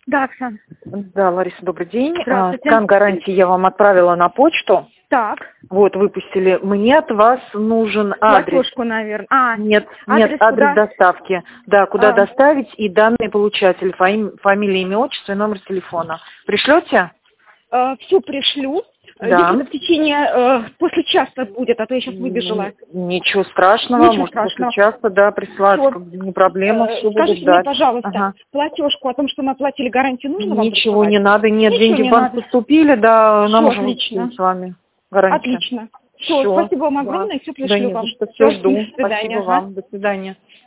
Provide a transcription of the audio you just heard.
Да, Оксана. Да, Лариса, добрый день. Здравствуйте. Скан гарантии я вам отправила на почту. Так. Вот, выпустили. Мне от вас нужен адрес. Платежку, наверное. Нет, адрес адрес куда? доставки. Да, куда доставить и данные получателя, фамилия, имя, отчество и номер телефона. Пришлете? Все пришлю. Да. Если в течение, после часа будет, а то я сейчас выбежала. Ничего страшного, Ничего может страшного. после часа, да, присылать, Всё. не проблема, все буду Скажите мне, ждать. пожалуйста, Ага. платежку о том, что мы оплатили гарантию, нужно вам Ничего присылать? не надо, нет, Ничего деньги не в банк надо. поступили, да, нам Всё, уже отлично. выпустили с вами гарантию. Отлично. Все, Всё, спасибо вам да. огромное, все Да пришлю не за вам. что, Всё, все жду. до свидания. Спасибо Ага. вам, до свидания.